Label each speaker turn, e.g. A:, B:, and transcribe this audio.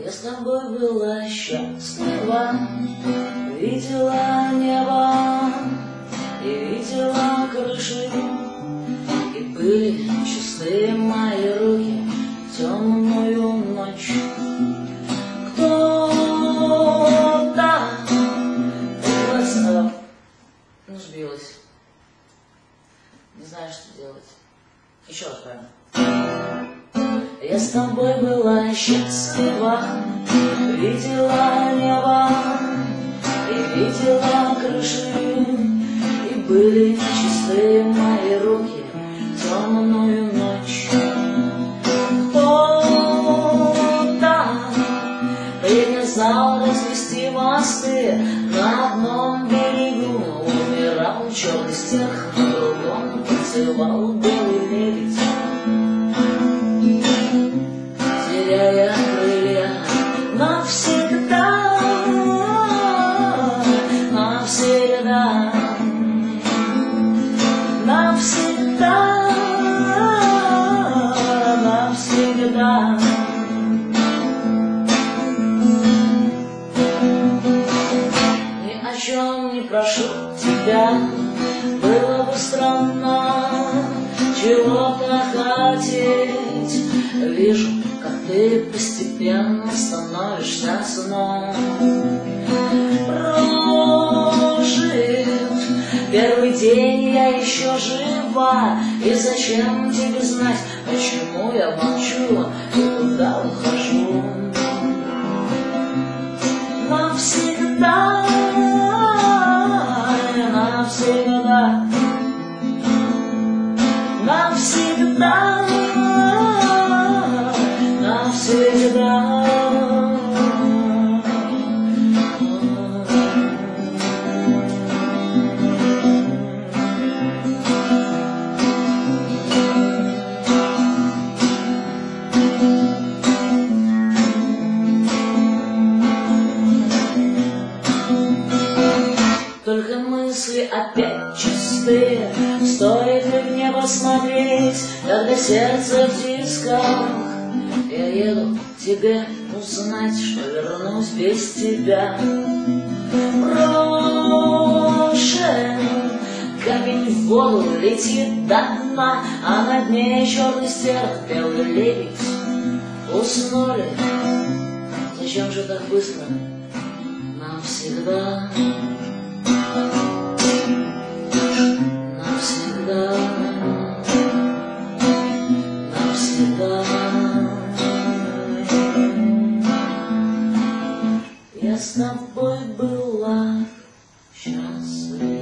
A: Я с тобой была счастлива, видела небо и видела крыши, и были чистые мои руки в темную ночь. Кто-то сбилась. Не знаю, что делать. Еще раз правильно. Я с тобой была счастлива, видела небо и видела крыши, и были чистые мои руки в темную ночь. Кто-то приказал развести мосты на одном берегу, умирал черный стерх, на другом танцевал белый лебедь. Теряя крылья навсегда, навсегда, навсегда, навсегда. Ни о чем не прошу тебя, было бы странно чего-то хотеть. Вижу, как ты постепенно становишься сном. Прожив первый день, я еще жива, и зачем тебе знать, почему я молчу и куда ухожу? Навсегда, навсегда, навсегда, навсегда. Только мысли опять чистые, стоит ли в небо смотреть, когда сердце в тисках. Я еду к тебе узнать, что вернусь без тебя. Брошен камень в воду летит до дна, а на дне черный стерх, белый лебедь. Уснули, зачем же так быстро? Навсегда. Навсегда, навсегда. Я с тобой была счастлива.